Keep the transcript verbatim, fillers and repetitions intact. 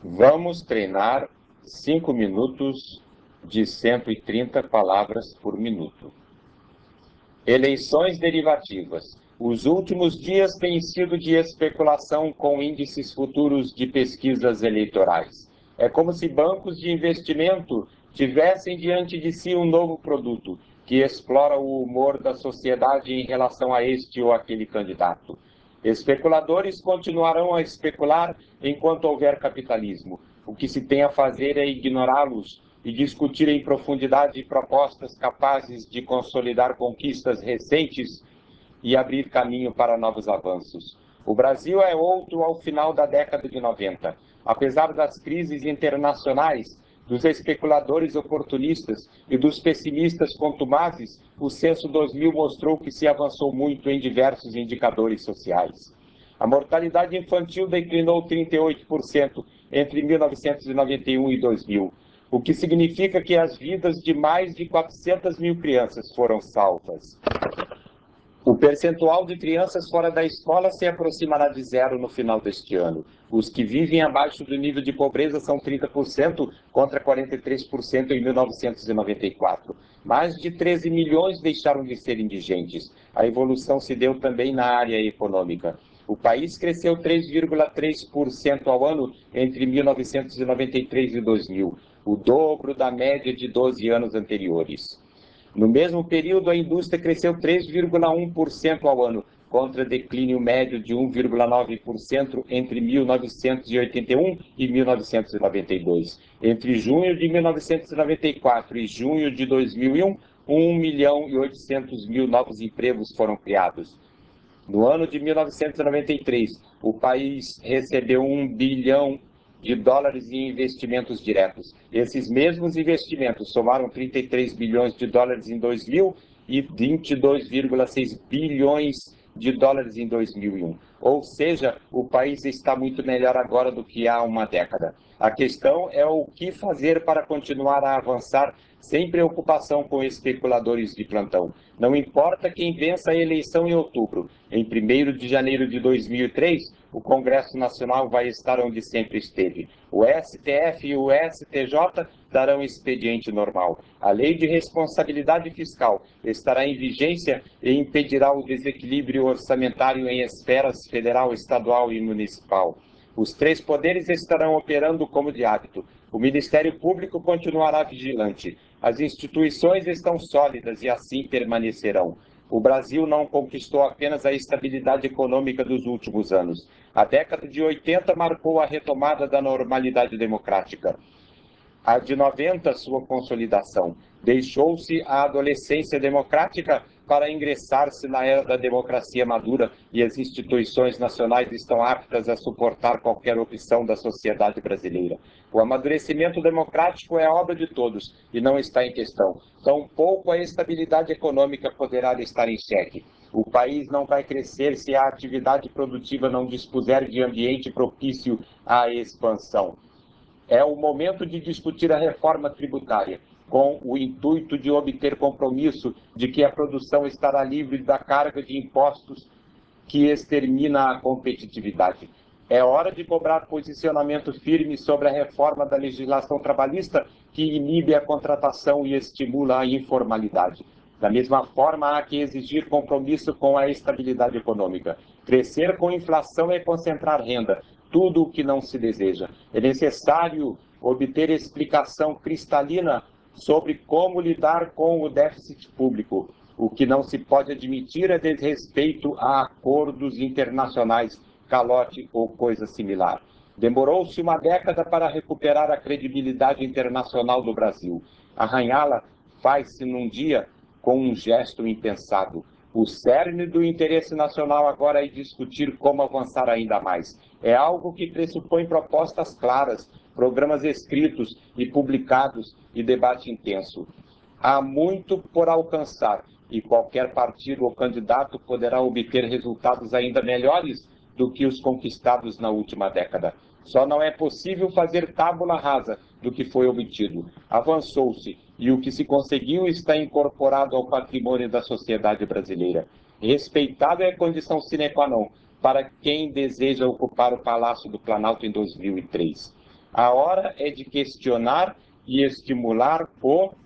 Vamos treinar cinco minutos de cento e trinta palavras por minuto. Eleições derivativas. Os últimos dias têm sido de especulação com índices futuros de pesquisas eleitorais. É como se bancos de investimento tivessem diante de si um novo produto que explora o humor da sociedade em relação a este ou aquele candidato. Especuladores continuarão a especular enquanto houver capitalismo. O que se tem a fazer é ignorá-los e discutir em profundidade propostas capazes de consolidar conquistas recentes e abrir caminho para novos avanços. O Brasil é outro ao final da década de noventa. Apesar das crises internacionais, dos especuladores oportunistas e dos pessimistas contumazes, o censo dois mil mostrou que se avançou muito em diversos indicadores sociais. A mortalidade infantil declinou trinta e oito por cento entre mil novecentos e noventa e um e dois mil, o que significa que as vidas de mais de quatrocentas mil crianças foram salvas. O percentual de crianças fora da escola se aproximará de zero no final deste ano. Os que vivem abaixo do nível de pobreza são trinta por cento contra quarenta e três por cento em mil novecentos e noventa e quatro. Mais de treze milhões deixaram de ser indigentes. A evolução se deu também na área econômica. O país cresceu três vírgula três por cento ao ano entre mil novecentos e noventa e três e dois mil, o dobro da média de doze anos anteriores. No mesmo período, a indústria cresceu três vírgula um por cento ao ano, contra declínio médio de um vírgula nove por cento entre mil novecentos e oitenta e um e mil novecentos e noventa e dois. Entre junho de mil novecentos e noventa e quatro e junho de dois mil e um, um milhão e oitocentos mil novos empregos foram criados. No ano de mil novecentos e noventa e três, o país recebeu um bilhão de dólares em investimentos diretos. Esses mesmos investimentos somaram trinta e três bilhões de dólares em dois mil e vinte e dois vírgula seis bilhões de dólares em dois mil e um. Ou seja, o país está muito melhor agora do que há uma década. A questão é o que fazer para continuar a avançar sem preocupação com especuladores de plantão. Não importa quem vença a eleição em outubro. Em primeiro de janeiro de dois mil e três, o Congresso Nacional vai estar onde sempre esteve. O S T F e o S T J darão expediente normal. A Lei de Responsabilidade Fiscal estará em vigência e impedirá o desequilíbrio orçamentário em esferas federal, estadual e municipal. Os três poderes estarão operando como de hábito. O Ministério Público continuará vigilante. As instituições estão sólidas e assim permanecerão. O Brasil não conquistou apenas a estabilidade econômica dos últimos anos. A década de oitenta marcou a retomada da normalidade democrática. A de noventa, sua consolidação. Deixou-se a adolescência democrática para ingressar-se na era da democracia madura e as instituições nacionais estão aptas a suportar qualquer opção da sociedade brasileira. O amadurecimento democrático é obra de todos e não está em questão. Tampouco a estabilidade econômica poderá estar em xeque. O país não vai crescer se a atividade produtiva não dispuser de ambiente propício à expansão. É o momento de discutir a reforma tributária, com o intuito de obter compromisso de que a produção estará livre da carga de impostos que extermina a competitividade. É hora de cobrar posicionamento firme sobre a reforma da legislação trabalhista que inibe a contratação e estimula a informalidade. Da mesma forma, há que exigir compromisso com a estabilidade econômica. Crescer com inflação é concentrar renda, tudo o que não se deseja. É necessário obter explicação cristalina sobre como lidar com o déficit público. O que não se pode admitir é desrespeito a acordos internacionais, calote ou coisa similar. Demorou-se uma década para recuperar a credibilidade internacional do Brasil. Arranhá-la faz-se num dia com um gesto impensado. O cerne do interesse nacional agora é discutir como avançar ainda mais. É algo que pressupõe propostas claras, programas escritos e publicados e debate intenso. Há muito por alcançar e qualquer partido ou candidato poderá obter resultados ainda melhores do que os conquistados na última década. Só não é possível fazer tábula rasa do que foi obtido. Avançou-se e o que se conseguiu está incorporado ao patrimônio da sociedade brasileira. Respeitado é condição sine qua non para quem deseja ocupar o Palácio do Planalto em dois mil e três. A hora é de questionar e estimular o